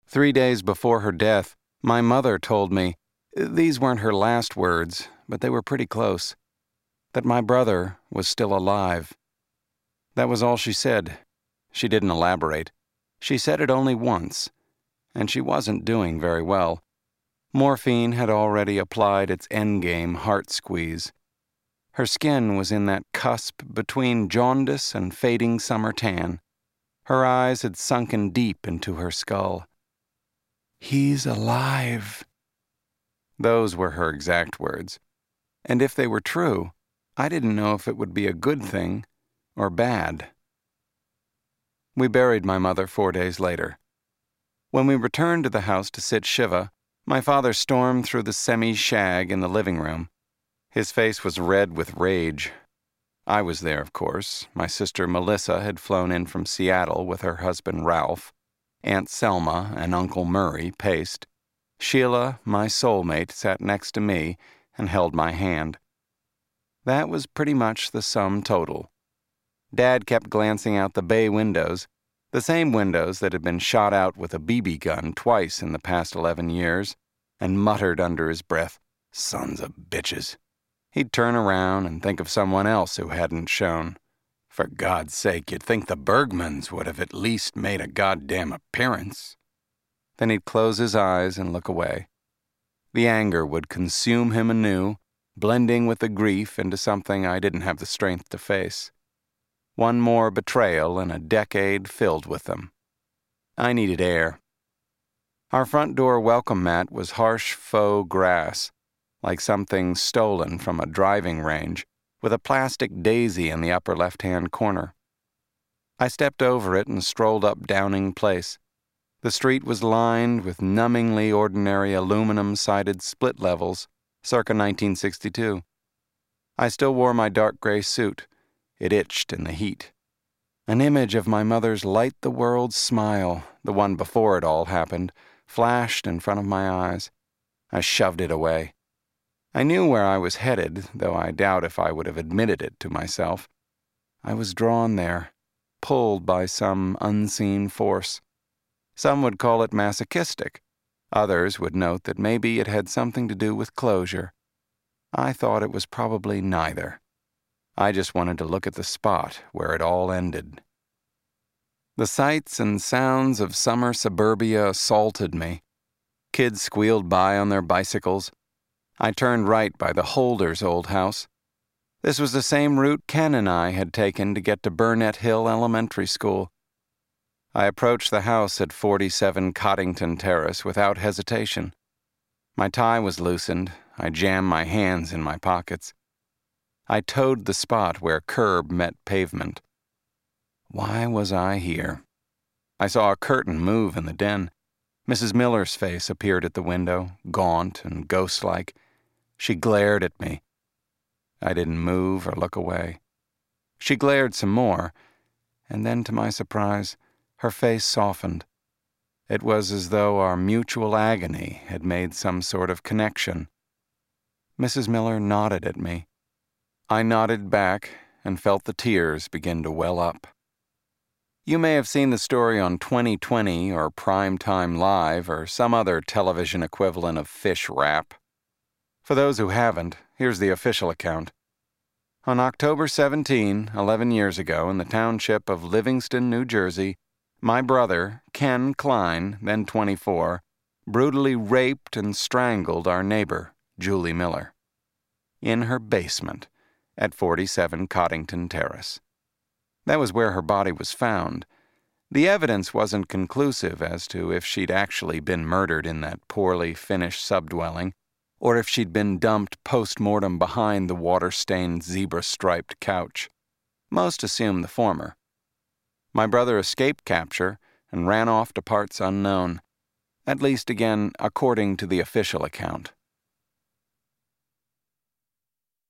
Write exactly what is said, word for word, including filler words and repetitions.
Three days before her death, my mother told me, these weren't her last words, but they were pretty close, that my brother was still alive. That was all she said. She didn't elaborate. She said it only once, and she wasn't doing very well. Morphine had already applied its endgame heart squeeze. Her skin was in that cusp between jaundice and fading summer tan. Her eyes had sunken deep into her skull. "He's alive." Those were her exact words. And if they were true, I didn't know if it would be a good thing or bad. We buried my mother four days later. When we returned to the house to sit Shiva, my father stormed through the semi-shag in the living room. His face was red with rage. I was there, of course. My sister Melissa had flown in from Seattle with her husband Ralph, Aunt Selma and Uncle Murray paced. Sheila, my soulmate, sat next to me and held my hand. That was pretty much the sum total. Dad kept glancing out the bay windows, the same windows that had been shot out with a B B gun twice in the past eleven years, and muttered under his breath, "Sons of bitches." He'd turn around and think of someone else who hadn't shown. For God's sake, you'd think the Bergmans would have at least made a goddamn appearance. Then he'd close his eyes and look away. The anger would consume him anew, blending with the grief into something I didn't have the strength to face. One more betrayal in a decade filled with them. I needed air. Our front door welcome mat was harsh faux grass, like something stolen from a driving range, with a plastic daisy in the upper left-hand corner. I stepped over it and strolled up Downing Place. The street was lined with numbingly ordinary aluminum-sided split levels, circa nineteen sixty-two. I still wore my dark gray suit. It itched in the heat. An image of my mother's light-the-world smile, the one before it all happened, flashed in front of my eyes. I shoved it away. I knew where I was headed, though I doubt if I would have admitted it to myself. I was drawn there, pulled by some unseen force. Some would call it masochistic. Others would note that maybe it had something to do with closure. I thought it was probably neither. I just wanted to look at the spot where it all ended. The sights and sounds of summer suburbia assaulted me. Kids squealed by on their bicycles. I turned right by the Holders' old house. This was the same route Ken and I had taken to get to Burnett Hill Elementary School. I approached the house at forty-seven Coddington Terrace without hesitation. My tie was loosened. I jammed my hands in my pockets. I toed the spot where curb met pavement. Why was I here? I saw a curtain move in the den. Missus Miller's face appeared at the window, gaunt and ghost-like. She glared at me. I didn't move or look away. She glared some more, and then, to my surprise, her face softened. It was as though our mutual agony had made some sort of connection. Missus Miller nodded at me. I nodded back and felt the tears begin to well up. You may have seen the story on twenty twenty or Primetime Live or some other television equivalent of Fish Wrap. For those who haven't, here's the official account. On October seventeenth, eleven years ago, in the township of Livingston, New Jersey, my brother, Ken Klein, then twenty-four, brutally raped and strangled our neighbor, Julie Miller, in her basement at forty-seven Coddington Terrace. That was where her body was found. The evidence wasn't conclusive as to if she'd actually been murdered in that poorly finished subdwelling, or if she'd been dumped post-mortem behind the water-stained zebra-striped couch. Most assume the former. My brother escaped capture and ran off to parts unknown, at least again according to the official account.